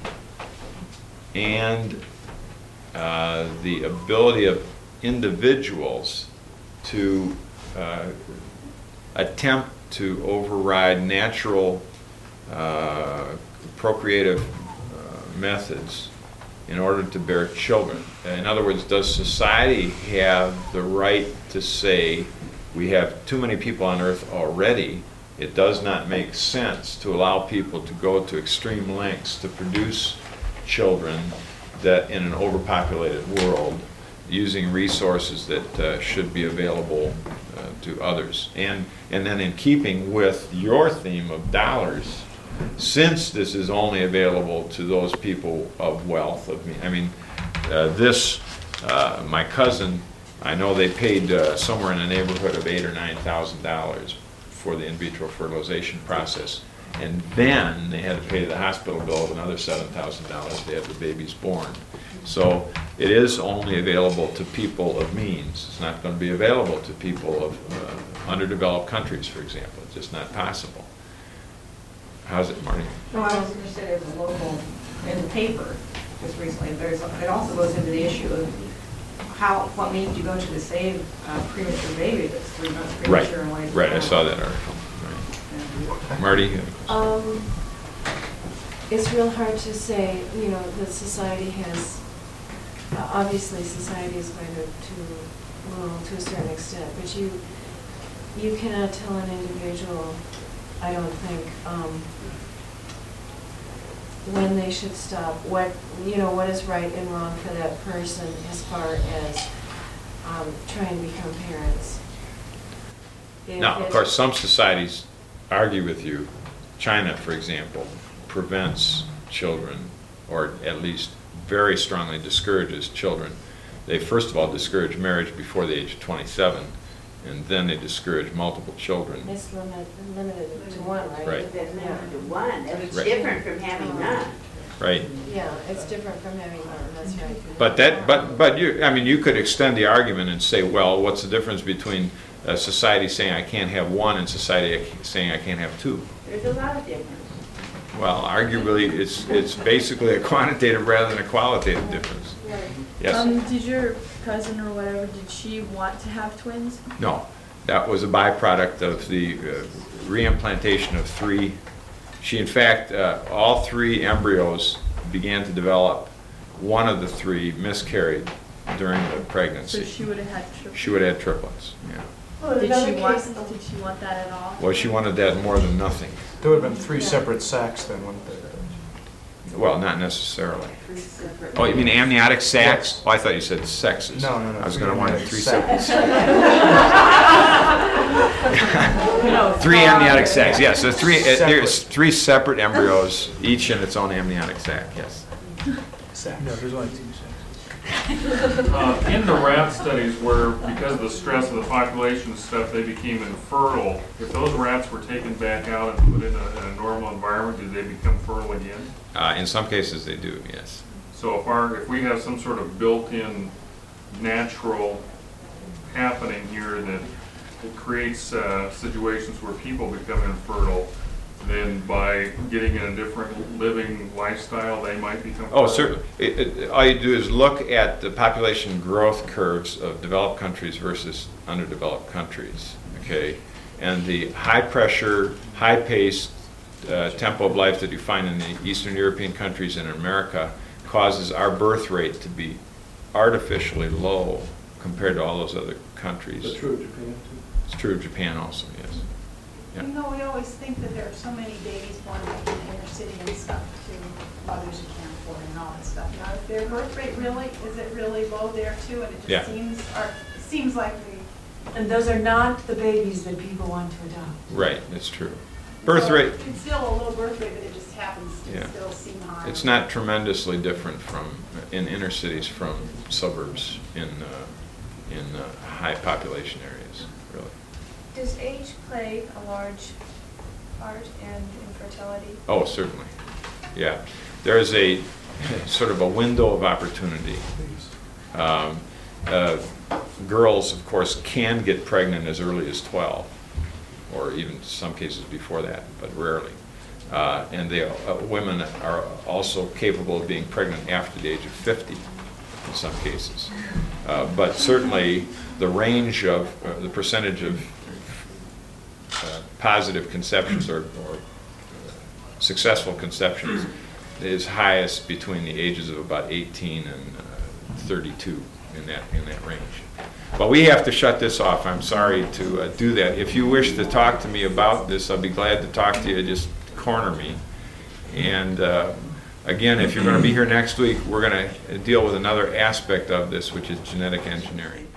A: and uh, the ability of individuals to uh, attempt to override natural uh, procreative uh, methods in order to bear children? In other words, does society have the right to say, we have too many people on earth already, it does not make sense to allow people to go to extreme lengths to produce children that in an overpopulated world, using resources that uh, should be available uh, to others. And, and then in keeping with your theme of dollars, since this is only available to those people of wealth, of me, I mean, uh, this, uh, my cousin, I know they paid uh, somewhere in the neighborhood of eight or nine thousand dollars for the in vitro fertilization process. And then they had to pay the hospital bill of another seven thousand dollars to have the babies born. So it is only available to people of means. It's not going to be available to people of uh, underdeveloped countries, for example. It's just not possible. How's it, Marty?
F: Well, I was going to say there's a local, in the paper, just recently, there's, it also goes into the issue of how, what means you go to to save a premature baby that's three months
A: Right,
F: premature and what is
A: right, I
F: it?
A: saw that article. Right. Marty? you have a question?
J: Um, it's real hard to say, you know, that society has, uh, obviously society is going to, to, well, to a certain extent, but you, you cannot tell an individual, I don't think, um, when they should stop, what, you know, what is right and wrong for that person as far as um, trying to become parents. If
A: Now, of
J: it's-
A: course, some societies argue with you. China, for example, prevents children, or at least very strongly discourages children. They first of all discourage marriage before the age of twenty-seven, and then they discourage multiple children.
J: It's limited, limited to one, right?
A: Right.
K: That's limited to one, that's
A: Right.
K: different from having none.
A: Right.
J: Yeah, it's different from having one, that's right.
A: But that, but, but you, I mean, you could extend the argument and say, well, what's the difference between uh, society saying I can't have one and society saying I can't have two?
K: There's a lot of difference.
A: Well, arguably, it's, it's basically a quantitative rather than a qualitative difference. Yes?
L: Um, did your cousin or whatever, did she want to have twins?
A: No, that was a byproduct of the uh, reimplantation of three. She, in fact, uh, all three embryos began to develop. One of the three miscarried during the
L: So
A: pregnancy.
L: she would have had triplets?
A: She would have had triplets, yeah.
L: Did she want, did she want that at all?
A: Well, she wanted that more than nothing.
M: There would have been three separate sacs then, wouldn't there?
A: Well, not necessarily.
B: Three separate.
A: Oh, you mean amniotic sacs? Oh, I thought you said sexes.
M: No, no, no.
A: I was gonna want
M: amniotic
A: three
M: sacs.
A: separate. Three amniotic sacs, yes, so three, uh,
M: Separate.
A: there's three separate embryos, each in its own amniotic sac, yes.
M: Sacs. No, there's only two sacs.
E: Uh, In the rat studies where, because of the stress of the population and stuff, they became infertile, if those rats were taken back out and put in a, in a normal environment, did they become fertile again?
A: Uh, in some cases, they do, yes.
E: So if our, if we have some sort of built-in natural happening here that it creates uh, situations where people become infertile, then by getting in a different living lifestyle, they might become fertile?
A: Oh, certainly. It, it, all you do is look at the population growth curves of developed countries versus underdeveloped countries, okay? And the high-pressure, high-paced uh, tempo of life that you find in the Eastern European countries and in America causes our birth rate to be artificially low compared to all those other countries.
H: Is that true of Japan too?
A: It's true of Japan also, yes. Yeah.
N: You know, we always think that there are so many babies born in the inner city and stuff to mothers who can't afford it and all that stuff. Now, is their birth rate really, is it really low there too? And it
A: Yeah.
N: just seems, or it seems like the.
G: And those are not the babies that people want to adopt.
A: Right, it's true. Birth rate,
N: It's still a low birth rate, but it just happens
A: Yeah.
N: to still seem high.
A: it's not tremendously different from, in inner cities from suburbs in, uh, in uh, high population areas, really.
L: Does age play a large part in infertility?
A: Oh, certainly, yeah. There is a sort of a window of opportunity. Um, uh, girls, of course, can get pregnant as early as twelve, or even some cases before that, but rarely. Uh, and they, uh, women are also capable of being pregnant after the age of fifty in some cases. Uh, but certainly the range of, uh, the percentage of uh, positive conceptions or, or uh, successful conceptions is highest between the ages of about eighteen and uh, thirty-two, in that, in that range. But we have to shut this off. I'm sorry to uh, do that. If you wish to talk to me about this, I'll be glad to talk to you. Just corner me. And uh, again, if you're going to be here next week, we're going to deal with another aspect of this, which is genetic engineering.